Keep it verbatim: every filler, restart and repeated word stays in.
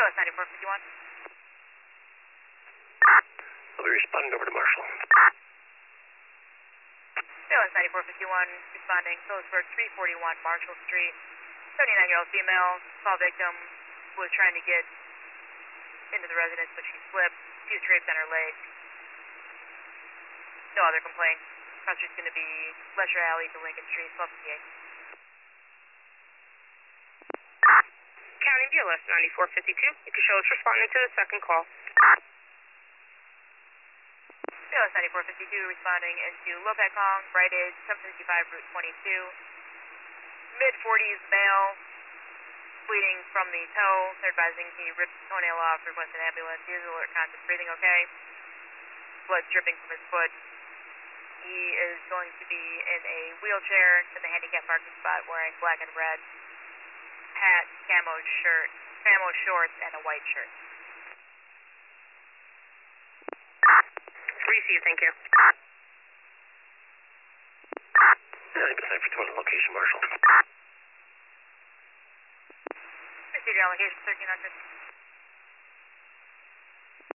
S ninety-four fifty-one. I'll be responding over to Marshall. C O S ninety-four fifty-one, responding, Phillipsburg three forty-one Marshall Street. seventy-nine-year-old female, call victim, was trying to get into the residence, but she slipped. She was draped on her leg. No other complaints. Cross street's going to be Lesher Alley to Lincoln Street, twelve fifty-eight. County B L S ninety-four fifty-two. You can show us responding to the second call. C O S ninety-four fifty-two responding into Lopatcong, Rite Aid, seven fifty-five Route twenty-two. mid forties male, bleeding from the toe. They're advising he ripped his toenail off, request an ambulance. He is alert, conscious, breathing okay. Blood dripping from his foot. He is going to be in a wheelchair in the handicap parking spot wearing black and red hat, camo shirt, camo shorts, and a white shirt. Receive, thank you. Yeah, I can for twenty location, Marshall. Received your allocation, thirteen hundred.